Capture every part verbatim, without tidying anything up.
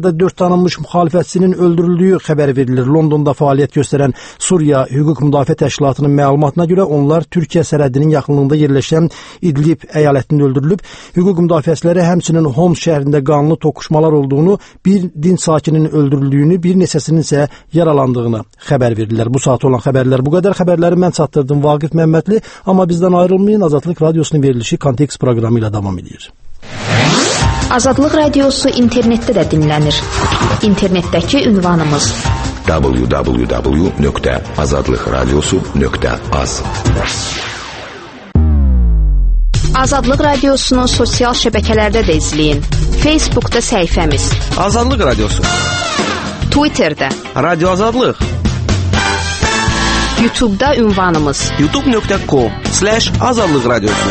aylarda dörd tanınmış müxalifətçinin öldürüldüyü xəbər verilir. Londonda fəaliyyət göstərən Suriya Hüquq Müdafiə Təşkilatının məlumatına görə onlar Türkiyə sərhədinin yaxınlığında yerləşən İdlib əyalətində öldürülüb. Hüquq müdafiəçiləri həmçinin Homs şəhərində qanlı toqquşmalar olduğunu, bir din sakininin öldürüldüyünü, bir neçəsinin isə yaralandığını xəbər verirlər. Bu saat olan xəbərlər bu qədər. Xəbərləri mən çatdırdım, Vaqif Məmmədli. Amma bizdən ayrılmayın, Azadlıq Radiosunun verilişi Kontekst proqramı ilə davam edir. Azadlıq Radiosu internetdə də dinlənir. İnternetdəki ünvanımız w w w nöqtə azadlıq radiosu nöqtə az. Azadlıq Radiosunu sosial şəbəkələrdə də izləyin. Facebookda səhifəmiz Azadlıq Radiosu, Twitterdə Radio Azadlıq, YouTube'da ünvanımız youtube nöqtə com slash azadlıq radiosu.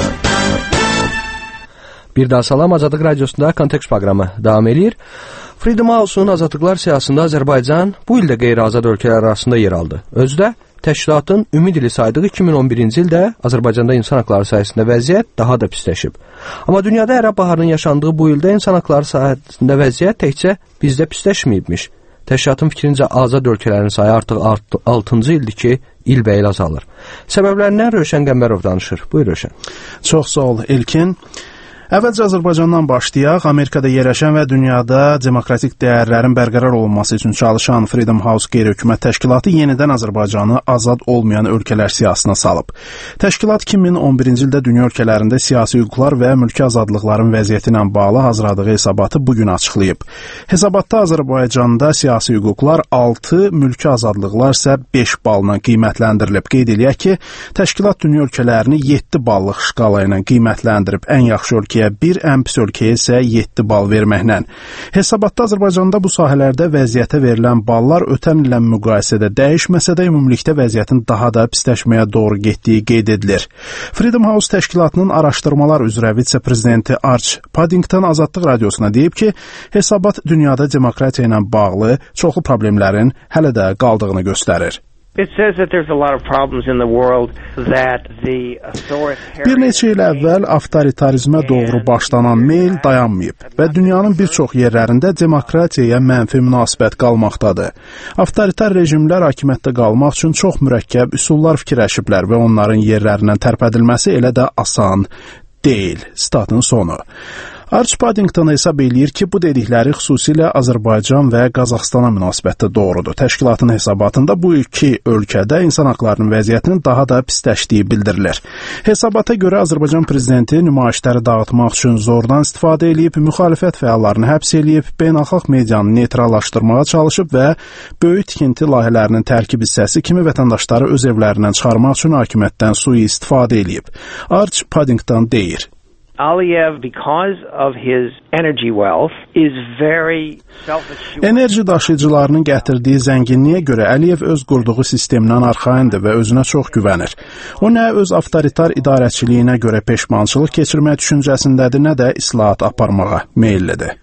Bir daha salam, Azadlıq Radiosunda Kontekst proqramı davam edir. Freedom House-un Azadlıqlar siyasında Azərbaycan bu ildə qeyri-azad ölkələr arasında yer aldı. Özdə təşkilatın ümid ili saydığı iki min on birinci ildə Azərbaycanda insan haqları sayəsində vəziyyət daha da pisləşib. Amma dünyada ərəb baharının yaşandığı bu ildə insan haqları sayəsində vəziyyət təkcə bizdə pisləşməyibmiş. Təşkilatın fikrincə azad ölkələrin sayı artıq altıncı ildir ki, ilbəil azalır. Səbəblərindən Rövşən Qəmbərov danışır. Buyur Rövşən. Çox sağ ol İlkin. Əvvəlcə Azərbaycandan başlayaq. Amerikada yerləşən və dünyada demokratik dəyərlərin bərqərar olunması üçün çalışan Freedom House qeyri-hökumət təşkilatı yenidən Azərbaycanı azad olmayan ölkələr siyahısına salıb. Təşkilat iki min on birinci ildə dünya ölkələrində siyasi hüquqlar və mülki azadlıqların vəziyyəti ilə bağlı hazırladığı hesabatı bugün açıqlayıb. Hesabatda Azərbaycanda siyasi hüquqlar altı, mülki azadlıqlar isə beş balla qiymətləndirilib. Qeyd eləyək ki, təşkilat dünya ölkələrini yeddi ballıq şkala ilə qiymətləndirib. Ən yaxşı ölkə bir, ən pis ölkəyə isə yeddi bal verməklə. Hesabatda Azərbaycanda bu sahələrdə vəziyyətə verilən ballar ötən illə müqayisədə dəyişməsə də ümumilikdə vəziyyətin daha da pisləşməyə doğru getdiyi qeyd edilir. Freedom House təşkilatının araşdırmalar üzrə vitse-prezidenti Arch Paddington Azadlıq Radiosuna deyib ki, hesabat dünyada demokratiya ilə bağlı çoxlu problemlərin hələ də qaldığını göstərir. Bir neçə il əvvəl avtoritarizmə doğru başlanan meyl dayanmayıb və dünyanın bir çox yerlərində demokratiyaya mənfi münasibət qalmaqdadır. Avtoritar rejimlər hakimiyyətdə qalmaq üçün çox mürəkkəb üsullar fikirləşiblər və onların yerlərindən tərpədilməsi elə də asan deyil. Statın sonu. Arch Paddington hesab eləyir ki, bu dedikləri xüsusilə Azərbaycan və Qazaxstana münasibətdə doğrudur. Təşkilatın hesabatında bu iki ölkədə insan haqlarının vəziyyətinin daha da pisləşdiyi bildirilir. Hesabata görə Azərbaycan prezidenti nümayişləri dağıtmaq üçün zordan istifadə eləyib, müxalifət fəallarını həbs eləyib, beynəlxalq medianı neytrallaşdırmağa çalışıb və böyük tikinti layihələrinin tərkib hissəsi kimi vətəndaşları öz evlərindən çıxarmaq üçün hakimiyyətdən sui-istifadə eləyib. Arch Paddington deyir: Aliyev, because of his energy wealth, is very self-assured. Enerji daşıyıcılarının gətirdiyi zənginliyə görə Əliyev öz qurduğu sistemdən arxayındır və özünə çox güvənir. O nə öz avtoritar idarəçiliyinə görə peşmançılıq keçirmək düşüncəsindədir, nə də islahat aparmağa meyillidir.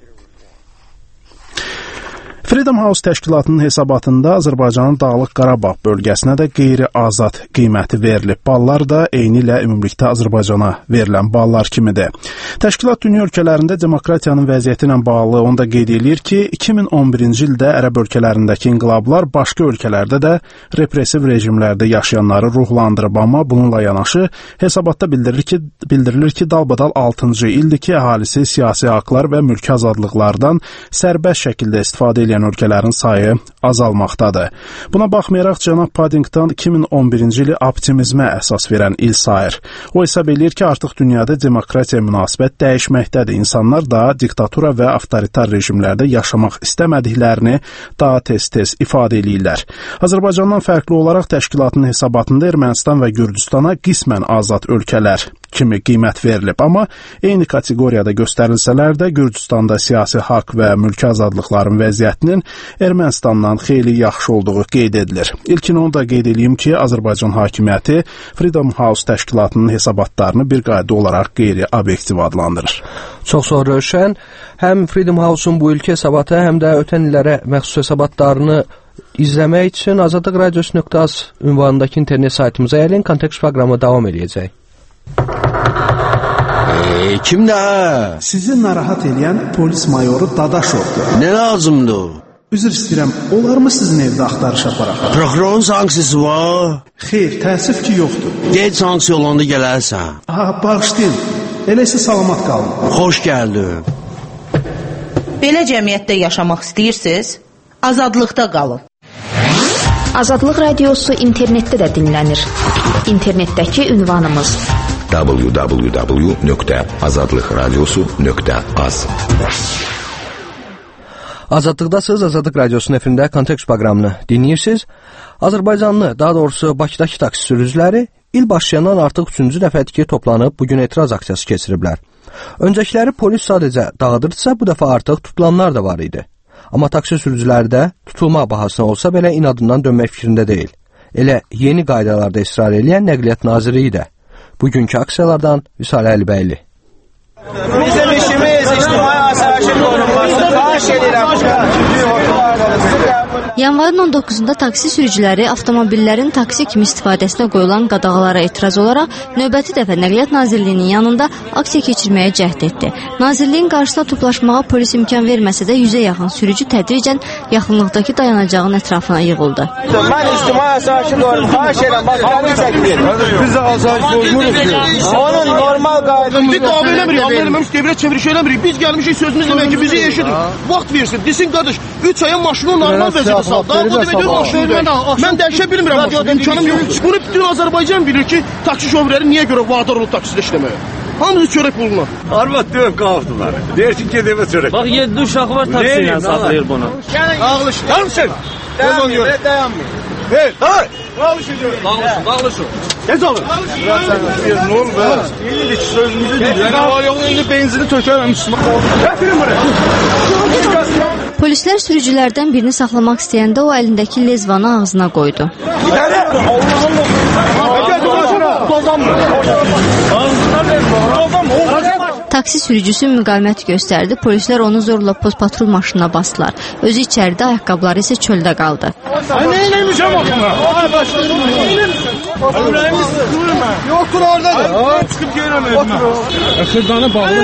Freedom House təşkilatının hesabatında Azərbaycanın Dağlıq Qarabağ bölgəsinə də qeyri-azad qiyməti verilib. Ballar da eyni ilə ümumilikdə Azərbaycana verilən ballar kimidir. Təşkilat dünya ölkələrində demokratiyanın vəziyyəti ilə bağlı onda qeyd edir ki, iki min on birinci ildə ərəb ölkələrindəki inqilablar başqa ölkələrdə də repressiv rejimlərdə yaşayanları ruhlandırıb, amma bununla yanaşı hesabatda bildirilir ki, bildirilir ki, dalbadal altıncı ildir ki, əhalisi siyasi haqlar və mülki azadlıqlardan sərbəst şəkildə istifadə edən ölkələrin sayı azalmaqdadır. Buna baxmayaraq cənab Paddington iki min on birinci ili optimizmə əsas verən il sayır. O hesab edir ki, artıq dünyada demokratiya münasibət dəyişməkdədir. İnsanlar daha diktatura və avtoritar rejimlərdə yaşamaq istəmədiklərini daha tez-tez ifadə edirlər. Azərbaycandan fərqli olaraq təşkilatın hesabatında Ermənistan və Gürcüstana qismən azad ölkələr kimi qiymət verilib, amma eyni kateqoriyada göstərilsələr də Gürcüstanda siyasi haqq və mülki azadlıqların vəziyyətinin Ermənistandan xeyli yaxşı olduğu qeyd edilir. İlkin onu da qeyd edeyim ki, Azərbaycan hakimiyyəti Freedom House təşkilatının hesabatlarını bir qayda olaraq qeyri-obyektiv adlandırır. Çox sağ ol Rövşən. Həm Freedom House-un bu ilki hesabatı, həm də ötən illərə məxsus hesabatlarını izləmək üçün azadlıq radiosu nöqtə az ünvanındakı internet saytımıza gəlin. Kontekst proqramı davam edəcək. E, kimdə? Sizi narahat edən polis mayoru Dadaşovdur. Nə lazımdır? Üzr istəyirəm, olar mı sizin evdə axtarış aparaq? Prokurorun sanksiyası var? Xeyr, təəssüf ki, yoxdur. Gec sanksiya olanda gələrsən. Aha, bağışlayın. Elə isə salamat qalın. Xoş gəldin. Belə cəmiyyətdə yaşamaq istəyirsiniz? Azadlıqda qalın. Azadlıq radiosu internetdə də dinlənir. İnternetdəki ünvanımız w w w nöqtə azadlıq radiosu nöqtə az. Azadlıqdasınız, Azadlıq Radiosunun efirində Kontekst proqramını dinləyirsiniz. Azərbaycanlı, daha doğrusu Bakıdakı taksi sürücüləri il başlayandan artıq üçüncü dəfədir ki, toplanıb bugün etiraz aksiyası keçiriblər. Öncəkiləri polis sadəcə dağıdırsa, bu dəfə artıq tutulanlar da var idi. Amma taksi sürücüləri də tutulma bahasına olsa belə inadından dönmək fikrində deyil. Elə yeni qaydalarda israr edən Nəqliyyat Nazirliyi də. Bugünkü aksiyalardan Vüsal Əlibəyli. Bizim işimiz ictimai asayişin qorunması. Xahiş edirəm. Yanvarın on doqquzunda taksi sürücüləri avtomobillərin taksi kimi istifadəsinə qoyulan qadağalara etiraz olaraq növbəti dəfə Nəqliyyat Nazirliyinin yanında aksiya keçirməyə cəhd etdi. Nazirliyin qarşısına toplaşmağa polis imkan verməsə də yüzə yaxın sürücü tədricən yaxınlıqdakı dayanacağın ətrafına yığıldı. Mən ictimai asayişin qorunması. Xahiş edirəm. Bax, gəlin çəkin. Biz də asayiş bozmuruq ki. Onun normal qaydası. Biz qabul eləmirik, qabul eləməmiş, devrə çeviriş eləmirik. Biz gəlmişik sözümüz demək ki, bizi eşidir. Vaxt versin, desin qardaş, üç aya maşını normal vəziyyətə sal. Daha bu demək deyil maşını. Mən dəyişə bilmirəm maşını, imkanım yox. Bunu bütün Azərbaycan bilir ki, taksi şoförləri niyə görə vadar olub taksidə işləməyə. Hamısı çörək puluna. Arvad döyüb qalxdılar. Deyir ki, gedəmə çörək. Bax, yeddi uşaq var taksi ilə saxlayır bunu. Ağlışın. Dayanmışın. Dayanmıyor, dayanmıyor. Hey, hay! Dağılışın diyorum. Dağılışın, dağılışın. Geç alın. Ne olur be? İyiydi ki sözümüzü değil. Ben hava yoluna indi benzini tökəməmişsin. Gətirin buraya. Polislər sürücülərdən birini saxlamaq istəyəndə o əlindəki lezvanı ağzına qoydu. Gidəri! Allah'ım! Taksi sürücüsü müqavimət göstərdi. Polislər onu zorla poz patrul maşınına basdılar. Özü içəridə, ayaqqabıları isə çöldə qaldı. Ay nə eləmiş ama buna? Ay başladım. Ömrəyimiz durma. Yoxdur oradadır. Çıxıb gəlmədim mən. Xırdanı bağlı.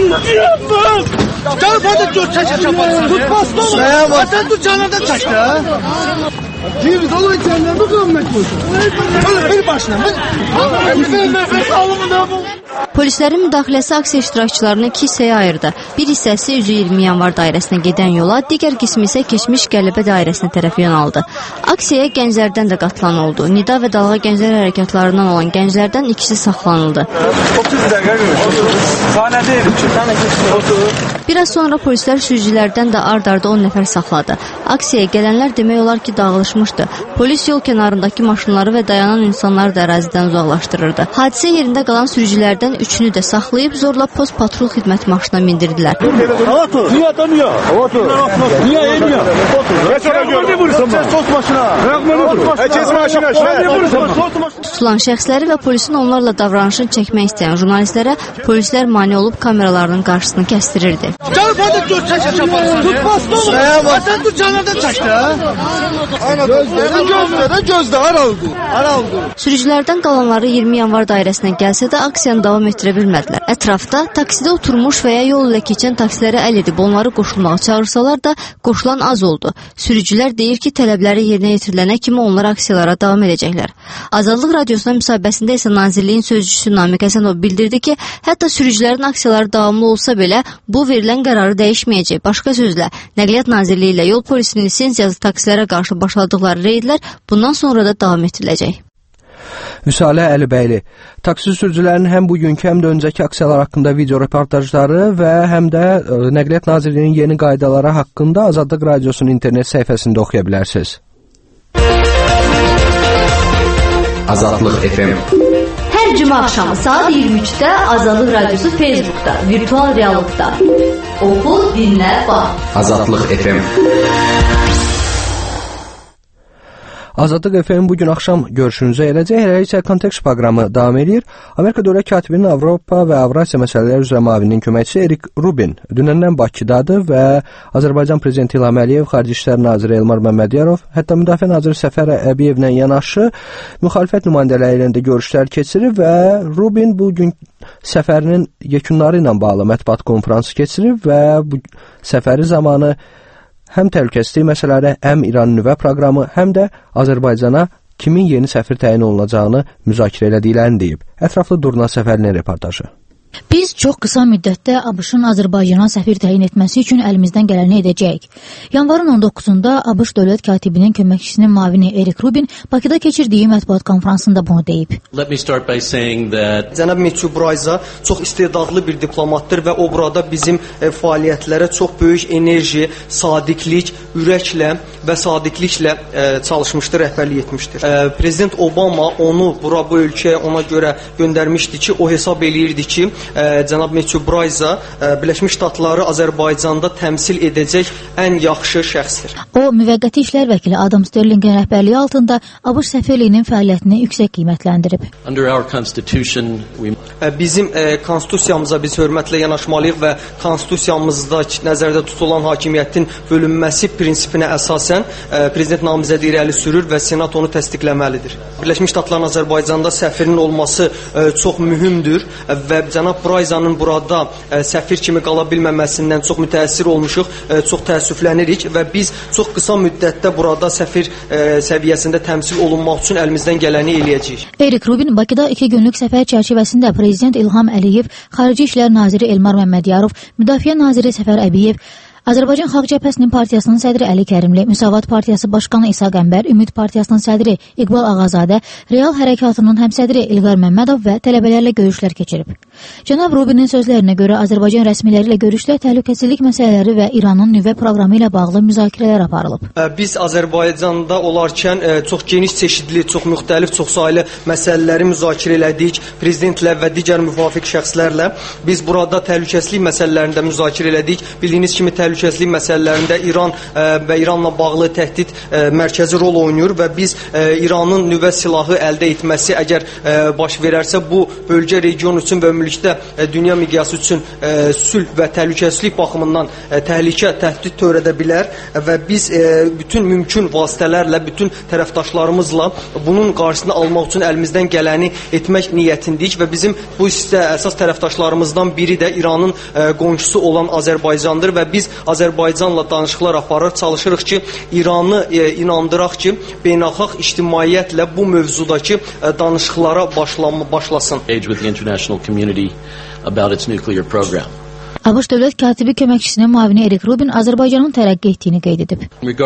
Gel fazla dur çək çaparsın. Tut bastı oğlum. Sen tut canından çək da. Gir dolu içəndən müqavimət qoysun. Bir başına. Bir nəfəs alımı da bu. Polislərin müdaxiləsi aksiya iştirakçılarını iki hissəyə ayırdı. Bir hissəsi üzü iyirmi yanvar dairəsinə gedən yola, digər qismi isə keçmiş Qələbə dairəsinə tərəf yönaldı. Aksiyaya gənclərdən də qatılan oldu. Nida və Dalğa Gənclər Hərəkatlarından olan gənclərdən ikisi saxlanıldı. otuz dəqiqə görmüş. Sahne deyil ki. Biraz sonra polislər sürücülərdən də ard-arda on nəfər saxladı. Aksiyaya gələnlər demək olar ki, dağılışmışdı. Polis yol kənarındakı maşınları və dayanan insanları da ərazidən uzaqlaşdırırdı. Hadisə yerində qalan sürücülərdən üçünü də saxlayıb zorla post patrul xidmət maşınına mindirdilər. Otur. Niyə atmıyor? Otur. Niyə emiyor? Otur. Geç oraya gör. Ne vurursun? Sos maşına. Kes maşına. Tutulan şəxsləri və polisin onlarla davranışını çəkmək istəyən jurnalistlərə polislər mane olub kameralarının qarşısını kəstirirdi. Gel fazla dur çək çaparsın. Tut bastı oğlum. Sen dur canından çək da. Gözdə, gözdə, gözdə araldı. Araldı. Sürücülərdən qalanları iyirmi yanvar dairəsinə gəlsə də aksiyanı davam etdirə bilmədilər. Ətrafda taksidə oturmuş və ya yol ilə keçən taksilərə əl edib onları qoşulmağa çağırsalar da qoşulan az oldu. Sürücülər deyir ki, tələbləri yerinə yetirilənə kimi onlar aksiyalara davam edəcəklər. Azadlıq Radiosuna müsahibəsində isə Nazirliyin sözcüsü Namiq Həsənov bildirdi ki, hətta sürücülərin aksiyaları davamlı olsa belə bu verilən qərarı dəyişməyəcək. Başqa sözlə, Nəqliyyat Nazirliyi ilə yol polisinin lisensiyası taksilərə qarşı başladıqları reydlər bundan sonra da davam etdiriləcək. Vüsalə Əlibəyli, taksi sürücülərinin həm bugünkü, həm də öncəki aksiyalar haqqında video reportajları və həm də Nəqliyyat Nazirliyinin yeni qaydaları haqqında Azadlıq Radiosunun internet səhifəsində oxuya bilərsiniz. Azadlıq F M. Hər cümə axşamı saat iyirmi üçdə Azadlıq Radiosu Facebookda, virtual reallıqda. Oxu, dinlə, bax. Azadlıq F M. Azadlıq F M bugün axşam görüşünüzə eləcək. Hələliksə kontekst proqramı davam edir. Amerika Dövlət Katibinin Avropa və Avrasiya məsələləri üzrə müavininin köməkçisi Erik Rubin dünəndən Bakıdadır və Azərbaycan Prezidenti İlham Əliyev, Xarici İşlər Naziri Elmar Məmmədiyarov, hətta Müdafiə Naziri Səfər Əbiyevlə yanaşı müxalifət nümayəndələri ilə də görüşlər keçirir və Rubin bu gün səfərinin yekunları ilə bağlı mətbuat konfransı keçirir və bu səfəri zamanı həm təhlükəsizlik məsələləri, həm İranın nüvə proqramı, həm də Azərbaycana kimin yeni səfir təyin olunacağını müzakirə elədiklərini deyib. Ətraflı Durna Səfərlinin reportajı. Biz çox qısa müddətdə ABŞ-ın Azərbaycana səfir təyin etməsi üçün əlimizdən gələni edəcəyik. Yanvarın on doqquzunda ABŞ Dövlət Katibinin köməkçisinin müavini Erik Rubin Bakıda keçirdiyi mətbuat konfransında bunu deyib. Cənab Metsu Brayza çox istedadlı bir diplomatdır və o burada bizim e, fəaliyyətlərə çox böyük enerji, sadiqlik, ürəklə və sadiqliklə e, çalışmışdır, rəhbərlik etmişdir. E, Prezident Obama onu bura bu ölkəyə ona görə göndərmişdi ki, o hesab eləyirdi ki, cənab Metsu Brayza Birləşmiş Ştatları Azərbaycanda təmsil edəcək ən yaxşı şəxsdir. O, müvəqqəti işlər vəkili Adam Sterlingin rəhbərliyi altında ABŞ səfirliyinin fəaliyyətini yüksək qiymətləndirib. Bizim e, konstitusiyamıza biz hörmətlə yanaşmalıyıq və konstitusiyamızda nəzərdə tutulan hakimiyyətin bölünməsi prinsipinə əsasən e, prezident namizədi irəli sürür və senat onu təsdiqləməlidir. Birləşmiş Ştatların Azərbaycanda səfirinin olması e, çox mühümdür və cənab Brayzanın burada e, səfir kimi qala bilməməsindən çox mütəəssir olmuşuq, e, çox təəssüflənirik və biz çox qısa müddətdə burada səfir e, səviyyəsində təmsil olunmaq üçün əlimizdən gələni eləyəcəyik. Erik Rubin Bakıda iki günlük səfər çərçivəsində Prezident İlham Əliyev, Xarici İşlər Naziri Elmar Məmmədiyarov, Müdafiə Naziri Səfər Əbiyev, Azərbaycan Xalq Cəbhəsinin partiyasının sədri Əli Kərimli, Müsavat Partiyası Başqanı İsa Qəmbər, Ümid Partiyasının sədri İqbal Ağazadə, Real Hərəkatının həmsədri İlqar Məmmədov və tələbələrlə görüşlər keçirib. Cənab Rubinin sözlərinə görə Azərbaycan rəsmiləri ilə görüşdə təhlükəsizlik məsələləri və İranın nüvə proqramı ilə bağlı müzakirələr aparılıb. Biz Azərbaycanda olarkən çox geniş çeşidli, çox müxtəlif, çox saylı məsələləri müzakirə elədik. Prezidentlə və digər müvafiq şəxslərlə biz burada təhlükəsizlik məsələlərində müzakirə elədik. Bildiyiniz kimi təhlükəsizlik məsələlərində İran ə, və İranla bağlı təhdid ə, mərkəzi rol oynayır və biz ə, İranın nüvə silahı əldə etməsi əgər ə, baş verərsə bu bölgə region üçün və ümumilikdə ə, dünya miqyası üçün ə, sülh və təhlükəsizlik baxımından ə, təhlükə, təhdid törədə bilər və biz ə, bütün mümkün vasitələrlə, bütün tərəfdaşlarımızla bunun qarşısını almaq üçün əlimizdən gələni etmək niyyətindəyik və bizim bu istə əsas tərəfdaşlarımızdan biri də İranın ə, qonşusu olan Azərbaycandır və biz Azərbaycanla danışıqlar aparır, çalışırıq ki, İranı e, inandıraq ki, beynəlxalq ictimaiyyətlə bu mövzudakı e, danışıqlara başlama, başlasın. ABŞ Dövlət Katibi köməkçisinin müavini Erik Rubin Azərbaycanın tərəqqi etdiyini qeyd edib.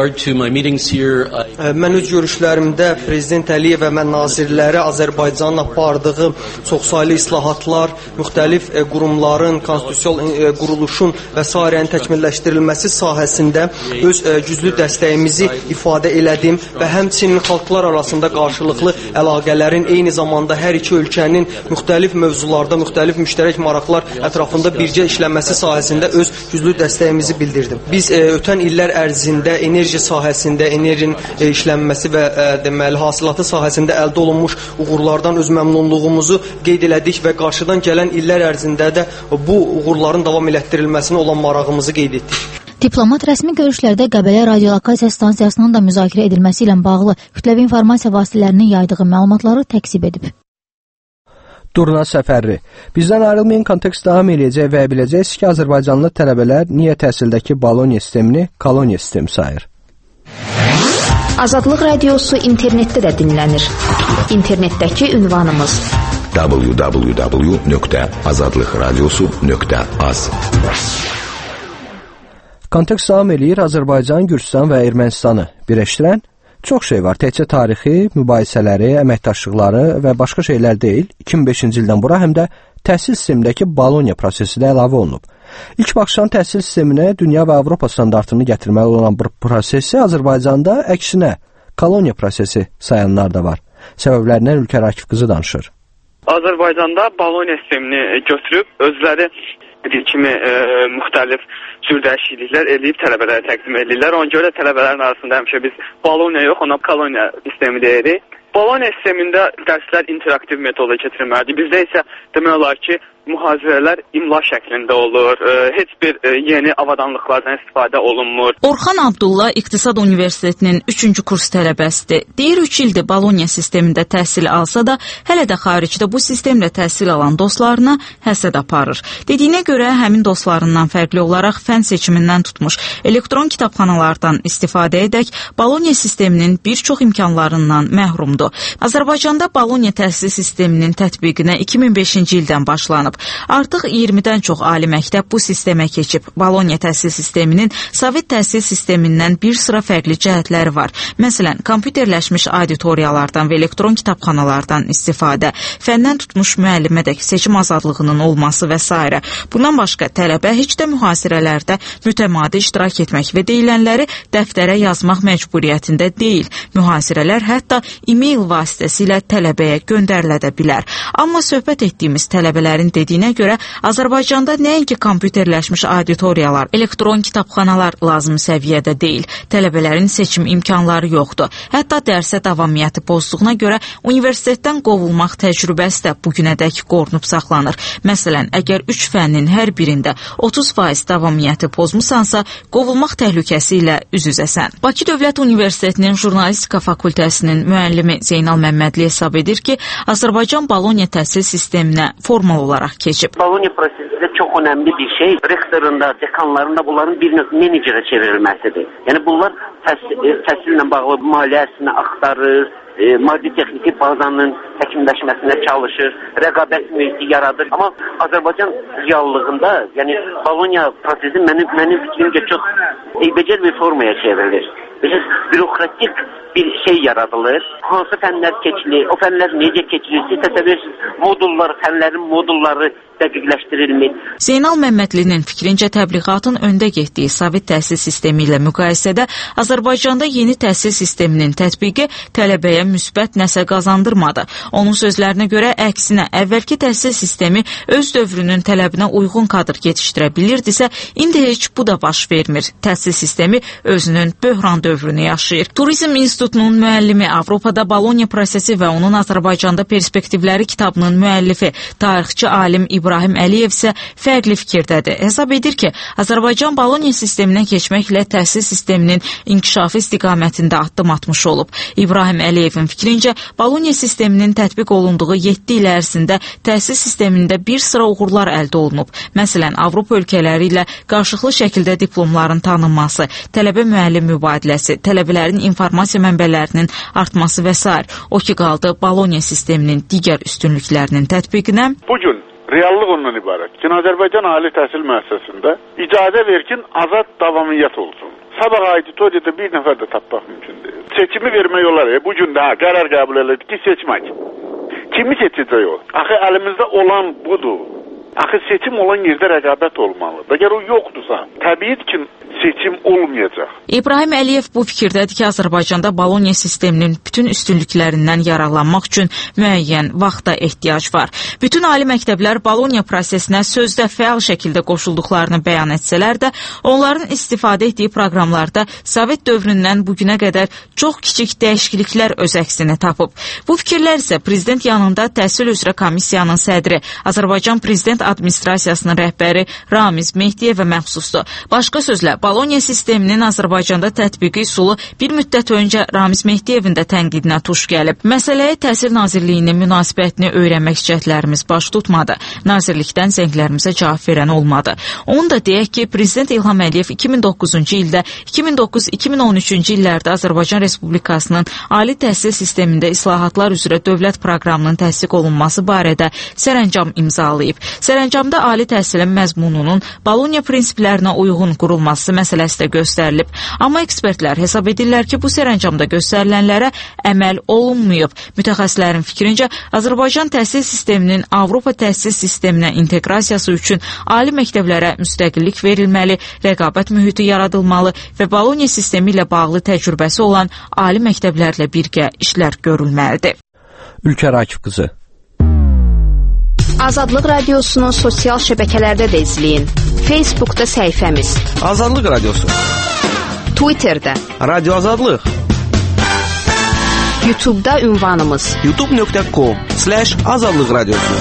Mən öz görüşlərimdə Prezident Əliyev və mən nazirləri Azərbaycanın apardığı çoxsaylı islahatlar, müxtəlif qurumların, konstitusiya quruluşun və sairənin təkmilləşdirilməsi sahəsində öz güclü dəstəyimizi ifadə elədim və həmçinin xalqlar arasında qarşılıqlı əlaqələrin eyni zamanda hər iki ölkənin müxtəlif mövzularda, müxtəlif müştərək maraqlar ətrafında birgə işlənməsi sahəsində öz güclü dəstəyimizi bildirdim. Biz e, ötən illər ərzində enerji sahəsində, enerjinin e, işlənməsi və e, deməli hasilatı sahəsində əldə olunmuş uğurlardan öz məmnunluğumuzu qeyd elədik və qarşıdan gələn illər ərzində də bu uğurların davam elətdirilməsinə olan marağımızı qeyd etdik. Diplomat rəsmi görüşlərdə Qəbələ radiolokasiya stansiyasının da müzakirə edilməsi ilə bağlı kütləvi informasiya vasitələrinin yaydığı məlumatları təkzib edib. Durna Səfərli. Bizdən ayrılmayın, kontekst davam eləyəcək və biləcəksiniz ki, Azərbaycanlı tələbələr niyə təhsildəki Bologna sistemini koloniya sistemi sayır? Azadlıq Radiosu internetdə də dinlənir. İnternetdəki ünvanımız w w w nöqtə azadlıq radiosu nöqtə az. Kontekst davam eləyir. Azərbaycan, Gürcüstan və Ermənistanı birləşdirən çox şey var. Təkcə tarixi, mübahisələri, əməkdaşlıqları və başqa şeylər deyil. iki min beşinci ildən bura həm də təhsil sistemindəki Bologna prosesi də əlavə olunub. İlk baxışdan təhsil sisteminə dünya və Avropa standartını gətirməli olan bu prosesi Azərbaycanda əksinə koloniya prosesi sayanlar da var. Səbəblərindən Ülkər Akif qızı danışır. Azərbaycanda Bologna sistemini götürüb özləri dediyi kimi e, müxtəlif cür dəyişikliklər eləyib tələbələrə təqdim edirlər. Ona görə tələbələrin arasında həmişə biz Bologna yox, ona koloniya sistemi deyirik. Bologna sistemində dərslər interaktiv metodla keçirilməlidir. Bizdə isə demək olar ki, mühazirələr imla şəklində olur. E, heç bir e, yeni avadanlıqlardan istifadə olunmur. Orxan Abdulla İqtisad Universitetinin üçüncü kurs tələbəsidir. Deyir, üç ildir Bologna sistemində təhsil alsa da, hələ də xaricdə bu sistemlə təhsil alan dostlarına həsəd aparır. Dediyinə görə həmin dostlarından fərqli olaraq fən seçimindən tutmuş elektron kitabxanalardan istifadə edək Bologna sisteminin bir çox imkanlarından məhrumdur. Azərbaycanda Bologna təhsil sisteminin tətbiqinə iki min beşinci ildən başlanıb. Artıq iyirmidən çox ali məktəb bu sistemə keçib. Bologna təhsil sisteminin Sovet təhsil sistemindən bir sıra fərqli cəhətləri var. Məsələn, kompüterləşmiş auditoriyalardan və elektron kitabxanalardan istifadə, fəndən tutmuş müəllimədək seçim azadlığının olması və s. Bundan başqa tələbə heç də mühasirələrdə mütəmadi iştirak etmək və deyilənləri dəftərə yazmaq məcburiyyətində deyil. Mühasirələr hətta e-mail vasitəsilə tələbəyə göndərilə də bilər. Amma söhbət etdiyimiz tələbələrin dediyinə görə Azərbaycanda nəinki kompüterləşmiş auditoriyalar, elektron kitabxanalar lazım səviyyədə deyil. Tələbələrin seçim imkanları yoxdur. Hətta dərsə davamiyyəti pozduğuna görə universitetdən qovulmaq təcrübəsi də bugünədək qorunub saxlanır. Məsələn, əgər üç fənnin hər birində otuz faiz davamiyyəti pozmusansa, qovulmaq təhlükəsi ilə üz-üzəsən. Bakı Dövlət Universitetinin Jurnalistika fakültəsinin müəllimi Zeynal Məmmədli hesab edir ki, Azərbaycan Bologna təhsil sisteminə formal olaraq keçib. Bologna prosesində çox önəmli bir şey, rektorunda, dekanlarında bunların bir növ menecerə çevrilməsidir. Yəni bunlar təhsillə bağlı maliyyəsini axtarır, e, maddi-texniki bazanın həkimləşməsinə çalışır, rəqabət mühiti yaradır. Amma Azərbaycan reallığında, yəni Bologna prosesi mənim, mənim fikrimcə çox eybəcər bir formaya çevrilir. Biraz bürokratik bir şey yaradılır. Hansı fənlər keçilir, o fənlər necə keçilir, siz təsəvvür modullar, fənlərin modulları dəqiqləşdirilmir. Zeynal Məmmədlinin fikrincə təbliğatın öndə getdiyi Sovet təhsil sistemi ilə müqayisədə Azərbaycanda yeni təhsil sisteminin tətbiqi tələbəyə müsbət nəsə qazandırmadı. Onun sözlərinə görə əksinə əvvəlki təhsil sistemi öz dövrünün tələbinə uyğun kadr yetişdirə bilirdisə, indi heç bu da baş vermir. Təhsil sistemi özünün böhran dövrünü yaşayır. Turizm İnstitutunun müəllimi, Avropada Bologna prosesi və onun Azərbaycanda perspektivləri kitabının müəllifi, tarixçi alim İbrahim Əliyev isə fərqli fikirdədir. Hesab edir ki, Azərbaycan Bologna sisteminə keçməklə təhsil sisteminin inkişafı istiqamətində addım atmış olub. İbrahim Əliyevin fikrincə, Bologna sisteminin tətbiq olunduğu yeddi il ərzində təhsil sistemində bir sıra uğurlar əldə olunub. Məsələn, Avropa ölkələri ilə qarşılıqlı şəkildə diplomların tanınması, tələbə-müəllim mübadiləsi, tələbələrin informasiya mənbələrinin artması və s. O ki qaldı Bologna sisteminin digər üstünlüklərinin tətbiqinə. Bugün reallıq ondan ibarət ki, Azərbaycan Ali Təhsil Müəssisəsində icazə verkin azad davamiyyət olsun. Sabah auditoriyada bir nəfər də tapmaq mümkün deyil. Seçimi vermək olar. E, bugün daha qərar qəbul elədik ki, seçmək. Kimi seçəcək o? Axı əlimizdə olan budur. Axı seçim olan yerdə rəqabət olmalı. Əgər o yoxdursa, təbii ki, seçim olmayacaq. İbrahim Əliyev bu fikirdədir ki, Azərbaycanda Bologna sisteminin bütün üstünlüklərindən yararlanmaq üçün müəyyən vaxta ehtiyac var. Bütün ali məktəblər Bologna prosesinə sözdə fəal şəkildə qoşulduqlarını bəyan etsələr də, onların istifadə etdiyi proqramlarda Sovet dövründən bugünə qədər çox kiçik dəyişikliklər öz əksini tapıb. Bu fikirlər isə prezident yanında Təhsil üzrə komissiyanın sədri, Azərbaycan prezident administrasiyasının rəhbəri Ramiz Mehdiyevə məxsusdur. Başqa sözlə, Bologna sisteminin Azərbaycanda tətbiqi üsulu bir müddət öncə Ramiz Mehdiyevin də tənqidinə tuş gəlib. Məsələyə Təhsil Nazirliyinin münasibətini öyrənmək cəhdlərimiz baş tutmadı. Nazirlikdən zənglərimizə cavab verən olmadı. Onu da deyək ki, Prezident İlham Əliyev iki min doqquzuncu ildə, iki min doqquz iki min on üçüncü illərdə Azərbaycan Respublikasının ali təhsil sistemində islahatlar üzrə dövlət proqramının təsdiq olunması barədə sərəncam imzalayıb. Sərəncamda ali təhsilin məzmununun Bologna prinsiplərinə uyğun qurulması məsələsi də göstərilib. Amma ekspertlər hesab edirlər ki, bu sərəncamda göstərilənlərə əməl olunmayıb. Mütəxəssislərin fikrincə, Azərbaycan təhsil sisteminin Avropa təhsil sisteminə inteqrasiyası üçün ali məktəblərə müstəqillik verilməli, rəqabət mühiti yaradılmalı və Bologna sistemi ilə bağlı təcrübəsi olan ali məktəblərlə birgə işlər görülməlidir. Ülkər Akif qızı. Azadlıq Radiosunu sosial şəbəkələrdə də izləyin. Facebookda səhifəmiz Azadlıq Radiosu, Twitterdə Radio Azadlıq, YouTube'da ünvanımız youtube nöqtə com slash azadlıq radiosu.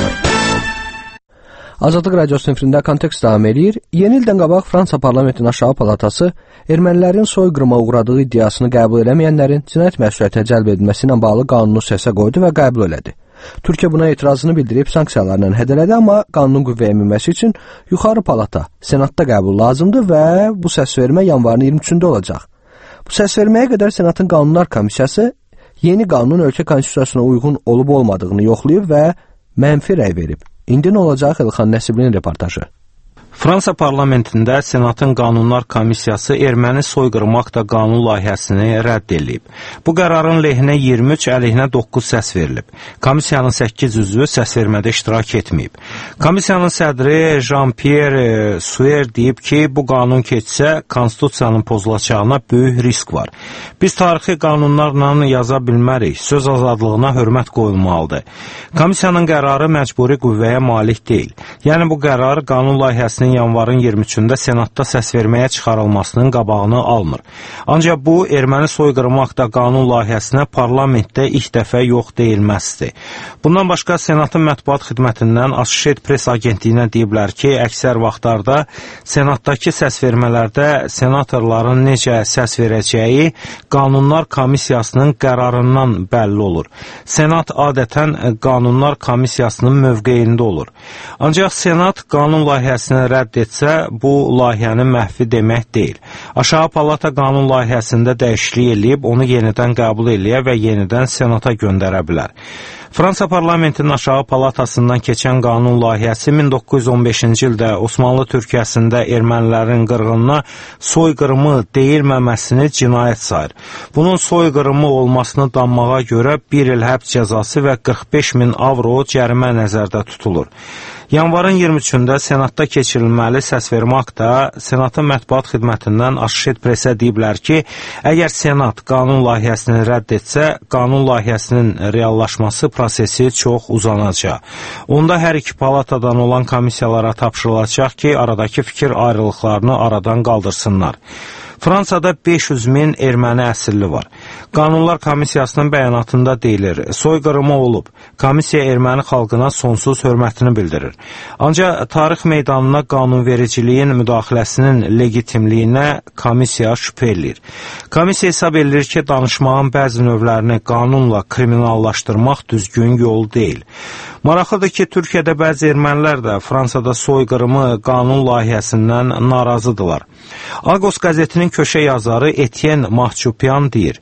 Azadlıq Radiosu efirində kontekst davam edir. Yeni ildən qabaq Fransa parlamentinin aşağı palatası ermənilərin soyqırıma uğradığı iddiasını qəbul edəməyənlərin cinayət məsuliyyətinə cəlb edilməsi ilə bağlı qanunu səsə qoydu və qəbul elədi. Türkiyə buna etirazını bildirib sanksiyalarla hədələdi, amma qanunun qüvvəyə minməsi üçün yuxarı palata, senatda qəbul lazımdır və bu səsvermə yanvarın iyirmi üçündə olacaq. Bu səsverməyə qədər Senatın Qanunlar Komissiyası yeni qanunun ölkə konstitusiyasına uyğun olub-olmadığını yoxlayıb və mənfi rəy verib. İndi nə olacaq? Elxan Nəsiblin reportajı. Fransa parlamentində Senatın Qanunlar Komissiyası erməni soyqırımı haqqında qanun layihəsini rədd edib. Bu qərarın lehinə iyirmi üç, əleyhinə doqquz səs verilib. Komissiyanın səkkiz üzvü səsvermədə iştirak etməyib. Komissiyanın sədri Jean-Pierre Suer deyib ki, bu qanun keçsə konstitusiyanın pozulacağına böyük risk var. Biz tarixi qanunlarla yaza bilmərik, söz azadlığına hörmət qoyulmalıdır. Komissiyanın qərarı məcburi qüvvəyə malik deyil. Yəni bu qərar qanun layihəsinin yanvarın iyirmi üçündə Senatda səsverməyə çıxarılmasının qabağını almır. Ancaq bu, erməni soyqırımı haqqında qanun layihəsinə parlamentdə ilk dəfə yox deyilməzdir. Bundan başqa Senatın mətbuat xidmətindən Associated Press agentliyinə deyiblər ki, əksər vaxtlarda Senatdakı səsvermələrdə senatorların necə səs verəcəyi Qanunlar Komissiyasının qərarından bəlli olur. Senat adətən Qanunlar Komissiyasının mövqeyində olur. Ancaq Senat qanun layihəsini rədd etsə, bu layihənin məhvi demək deyil. Aşağı palata qanun layihəsində dəyişiklik eləyib, onu yenidən qəbul eləyə və yenidən Senata göndərə bilər. Fransa parlamentinin aşağı palatasından keçən qanun layihəsi min doqquz yüz on beşinci ildə Osmanlı Türkiyəsində ermənilərin qırğınına soyqırımı deyilməməsini cinayət sayır. Bunun soyqırımı olmasını danmağa görə bir il həbs cəzası və qırx beş min avro cərimə nəzərdə tutulur. Yanvarın iyirmi üçündə Senatda keçirilməli səsvermə haqqında Senatın mətbuat xidmətindən Associated Press-ə deyiblər ki, əgər Senat qanun layihəsini rədd etsə, qanun layihəsinin reallaşması prosesi çox uzanacaq. Onda hər iki palatadan olan komissiyalara tapşırılacaq ki, aradakı fikir ayrılıqlarını aradan qaldırsınlar. Fransada beş yüz min erməni əsilli var. Qanunlar Komissiyasının bəyanatında deyilir, soyqırımı olub. Komissiya erməni xalqına sonsuz hörmətini bildirir. Ancaq tarix meydanına qanunvericiliyin müdaxiləsinin legitimliyinə komissiya şübhə eləyir. Komissiya hesab edir ki, danışmağın bəzi növlərini qanunla kriminallaşdırmaq düzgün yol deyil. Maraqlıdır ki, Türkiyədə bəzi ermənilər də Fransada soyqırımı qanun layihəsindən narazıdırlar. Agos qəzetinin köşə yazarı Etienne Mahçupyan deyir.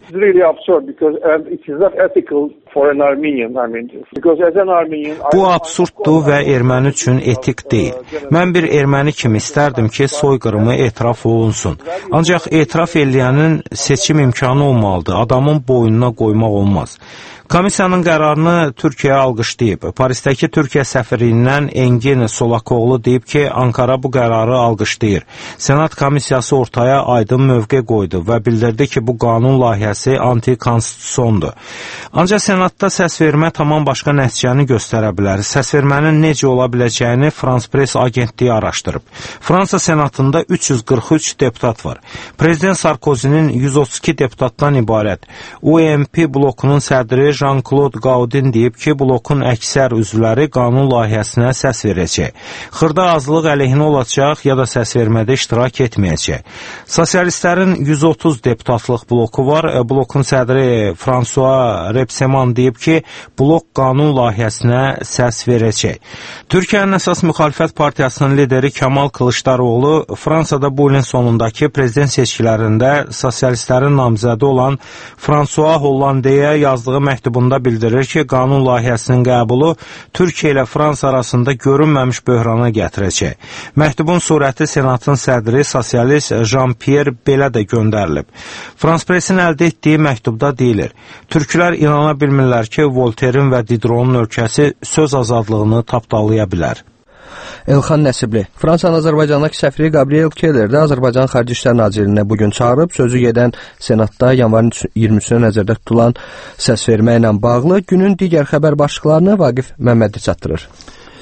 Bu absurddur və erməni üçün etik deyil. Mən bir erməni kimi istərdim ki, soyqırımı etiraf olunsun. Ancaq etiraf eləyənin seçim imkanı olmalıdır, adamın boynuna qoymaq olmaz. Komissiyanın qərarını Türkiyə alqışlayıb. Parisdəki Türkiyə səfirliyindən Engin Solakoğlu deyib ki, Ankara bu qərarı alqışlayır. Senat komissiyası ortaya aydın mövqe qoydu və bildirdi ki, bu qanun layihəsi antikonstitusiyondur. Ancaq Senatda səsvermə tamam başqa nəticəni göstərə bilər. Səsvermənin necə ola biləcəyini France Press agentliyi araşdırıb. Fransa Senatında üç yüz qırx üç deputat var. Prezident Sarkozinin yüz otuz iki deputatdan ibarət U M P blokunun sədri Jean-Claude Gaudin deyib ki, blokun əksər üzvləri qanun layihəsinə səs verəcək. Xırda azlıq əleyhinə olacaq ya da səsvermədə iştirak etməyəcək. Sosialistlərin yüz otuz deputatlıq bloku var. Blokun sədri François Rebseman deyib ki, blok qanun layihəsinə səs verəcək. Türkiyənin əsas müxalifət partiyasının lideri Kemal Kılıçdaroğlu Fransada bu ilin sonundakı prezident seçkilərində sosialistlərin namizədi olan François Hollandeyə yazdığı məktubda Məktubunda bildirir ki, qanun layihəsinin qəbulu Türkiyə ilə Fransa arasında görünməmiş böhrana gətirəcək. Məktubun surəti Senatın sədri sosialist Jean-Pierre belə də göndərilib. France Press-in əldə etdiyi məktubda deyilir, Türklər inana bilmirlər ki, Voltaire'in və Diderot'un ölkəsi söz azadlığını tapdalaya bilər. Elxan Nəsibli, Fransanın Azərbaycandakı səfiri Gabriel Keller də Azərbaycan Xarici İşlər Nazirinə bugün çağırıb, sözü gedən Senatda yanvarın iyirmi üçünə nəzərdə tutulan səsvermə ilə bağlı günün digər xəbər başlıqlarını Vaqif Məmmədi çatdırır.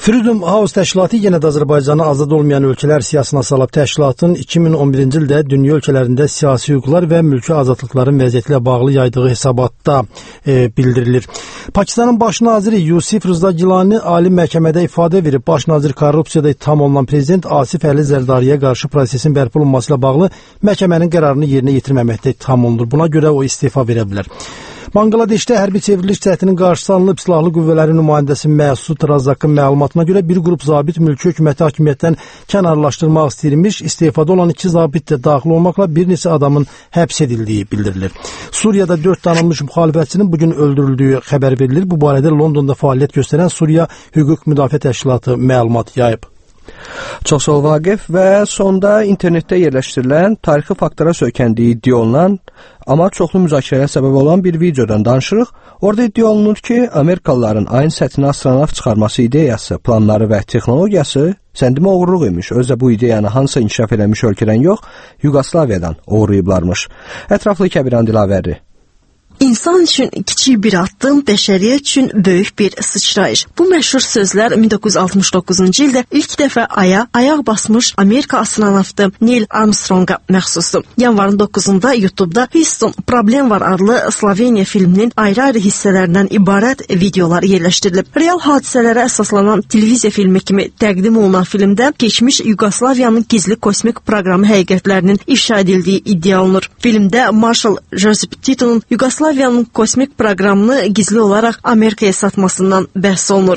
Freedom House təşkilatı yenə də Azərbaycanı azad olmayan ölkələr siyasına salıb. Təşkilatın iki min on birinci ildə dünya ölkələrində siyasi hüquqlar və mülki azadlıqların vəziyyəti ilə bağlı yaydığı hesabatda e, bildirilir. Pakistanın baş naziri Yusif Rıza Gilani ali məhkəmədə ifadə verib, baş nazir korrupsiyada ittiham olunan prezident Asif Əli Zərdariyə qarşı prosesin bərpa olunması ilə bağlı məhkəmənin qərarını yerinə yetirməməkdə ittiham olunur. Buna görə o istefa verə bilər. Bangladeşdə hərbi çevriliş cəhdinin qarşısı alınıb. Silahlı qüvvələrin nümayəndəsi Məsud Razakın məlumatına görə bir qrup zabit mülki hökuməti hakimiyyətdən kənarlaşdırmaq istəyirmiş. İstefada olan iki zabit də daxil olmaqla bir neçə adamın həbs edildiyi bildirilir. Suriyada dörd tanınmış müxalifətçinin bugün öldürüldüyü xəbər verilir. Bu barədə Londonda fəaliyyət göstərən Suriya Hüquq Müdafiə Təşkilatı məlumat yayıb. Çox sağ ol Vaqif. Və sonda internetdə yerləşdirilən tarixi faktlara söykəndiyi iddia olunan, amma çoxlu müzakirəyə səbəb olan bir videodan danışırıq. Orada iddia olunur ki, Amerikalıların ayın səthinə astronavt çıxarması ideyası, planları və texnologiyası sən demə oğurluq imiş. Özdə bu ideyanı hansı inkişaf eləmiş ölkədən yox, Yugoslaviyadan oğurlayıblarmış. Ətraflı Kəbiran Dilavəri. İnsan üçün kiçik bir addım, bəşəriyyət üçün böyük bir sıçrayış. Bu məşhur sözlər min doqquz yüz altmış doqquzuncu ildə ilk dəfə aya ayaq basmış Amerika astronavtı Neil Armstronga məxsusdur. Yanvarın doqquzunda YouTube'da Houston Problem Var adlı Sloveniya filminin ayrı-ayrı hissələrindən ibarət videolar yerləşdirilib. Real hadisələrə əsaslanan televiziya filmi kimi təqdim olunan filmdə keçmiş Yugoslaviyanın gizli kosmik proqramı həqiqətlərinin ifşa edildiyi iddia olunur. Filmdə Marshal Josip Tito'nun Yugoslaviyanın kosmik proqramını gizli olaraq Amerikaya satmasından bəhs olunur.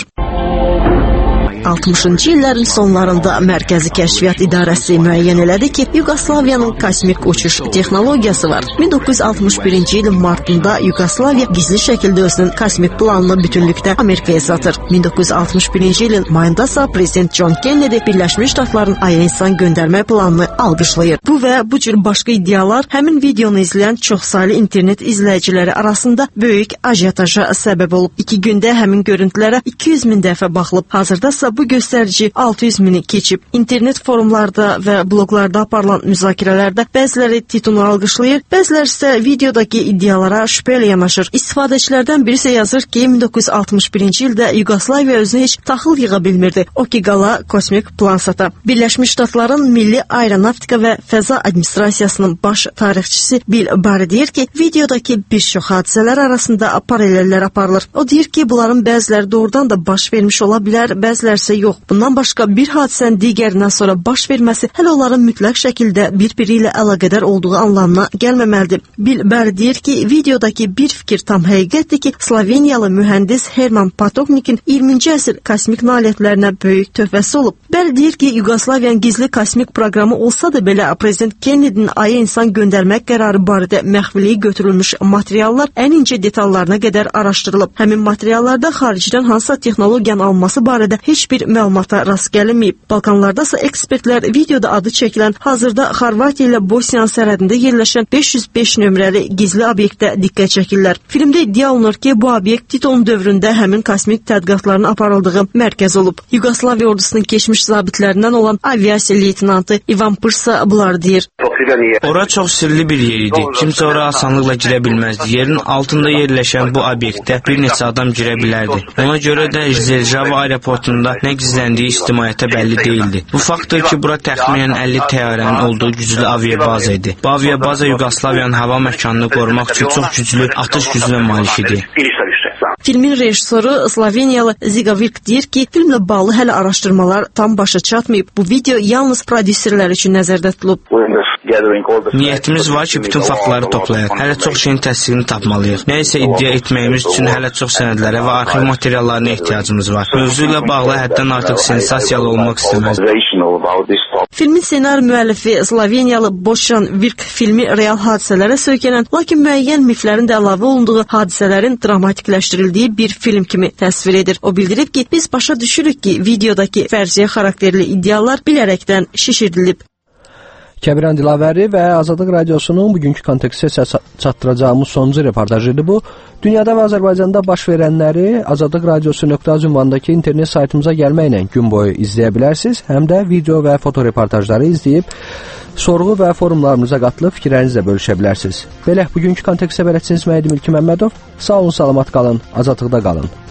altmışıncı illərin sonlarında Mərkəzi Kəşfiyyat İdarəsi müəyyən elədi ki, Yugoslaviyanın kosmik uçuş texnologiyası var. min doqquz yüz altmış birinci ilin martında Yugoslaviya gizli şəkildə özünün kosmik planını bütünlükdə Amerikaya satır. min doqquz yüz altmış birinci ilin mayında isə Prezident John Kennedy Birləşmiş Ştatların aya insan göndərmə planını alqışlayır. Bu və bu cür başqa iddialar həmin videonu izləyən çoxsaylı internet izləyiciləri arasında böyük ajiotaja səbəb olub. İki gündə həmin görüntülərə iki yüz min dəfə baxılıb. Hazırda isə bu göstərici altı yüz mini keçib. İnternet forumlarda və bloqlarda aparılan müzakirələrdə bəziləri Titonu alqışlayır, bəziləri isə videodakı iddialara şübhə ilə yanaşır. İstifadəçilərdən birisi yazır ki, min doqquz yüz altmış birinci ildə Yugoslaviya özünə heç taxıl yığa bilmirdi. O ki qala kosmik plan sata. Birləşmiş Ştatların Milli Aeronavtika və Fəza Administrasiyasının baş tarixçisi Bill Barr deyir ki, videodakı bir çox hadisələr arasında paralellər aparılır. O deyir ki, bunların bəziləri doğrudan da baş vermiş ola bilər, bəziləri isə yox. Bundan başqa bir hadisənin digərindən sonra baş verməsi hələ onların mütləq şəkildə bir-biri ilə əlaqədar olduğu anlamına gəlməməlidir. Bill Barr deyir ki, videodakı bir fikir tam həqiqətdir ki, Sloveniyalı mühəndis Herman Patoknikin iyirminci əsr kosmik nailiyyətlərinə böyük töhfəsi olub. Barr deyir ki, Yugoslaviyanın gizli kosmik proqramı olsa da belə Prezident Kennedy'nin aya insan göndərmək qərarı barədə məxfiliyi götürülmüş materiallar ən incə detallarına qədər araşdırılıb. Həmin materiallarda xaricdən hansısa texnologiyanın alınması barədə heç bir məlumata rast gəlinməyib. Balkanlarda isə ekspertlər videoda adı çəkilən, hazırda Xorvatiya ilə Bosniya sərhədində yerləşən beş yüz beş nömrəli gizli obyektə diqqət çəkirlər. Filmdə iddia olunur ki, bu obyekt Tito'nun dövründə həmin kosmik tədqiqatların aparıldığı mərkəz olub. Yugoslaviya ordusunun keçmiş zabitlərindən olan aviasiya leytenantı Ivan Pırsa bunlar deyir. Ora çox sirli bir yer idi. Kimsə ora asanlıqla girə bilməzdi. Yerin altında yerləşən bu obyektə bir neçə adam girə bilərdi. Ona görə də Zelzava aeroportunda nə gizləndiyi ictimaiyyətə bəlli deyildi. Bu faktdır ki, bura təxminən əlli təyyarənin olduğu güclü aviabaza idi. Bu aviabaza Yugoslaviyanın hava məkanını qorumaq üçün çox güclü atış gücünə malik idi. Filmin rejissoru Sloveniyalı Ziga Virk deyir ki, filmlə bağlı hələ araşdırmalar tam başa çatmayıb. Bu video yalnız prodüserlər üçün nəzərdə tutulub. Niyyətimiz var ki, bütün faktları toplayaq. Hələ çox şeyin təsdiqini tapmalıyıq. Nə isə iddia etməyimiz üçün hələ çox sənədlərə və arxiv materiallarına ehtiyacımız var. Mövzu ilə bağlı həddən artıq sensasiyalı olmaq istəməz. Filmin ssenari müəllifi Sloveniyalı Boşan Virk filmi real hadisələrə söykənən, lakin müəyyən miflərin də əlavə olunduğu hadisələrin dramatikləşdirildiyi bir film kimi təsvir edir. O bildirib ki, biz başa düşürük ki, videodakı fərziyyə xarakterli iddialar bilərəkdən şişirdilib. Kəbiran Dilavəri və Azadlıq Radiosunun bugünkü kontekstə çatdıracağımız sonuncu reportajıdır bu. Dünyada və Azərbaycanda baş verənləri azadlıq radiosu nöqtə az ünvanındakı internet saytımıza gəlməklə gün boyu izləyə bilərsiniz. Həm də video və foto reportajları izləyib, sorğu və forumlarımıza qatılıb fikirlərinizlə bölüşə bilərsiniz. Belə, bugünkü kontekstə bələdçiniz Məhdi Mülki Məmmədov. Sağ olun, salamat qalın, azadlıqda qalın.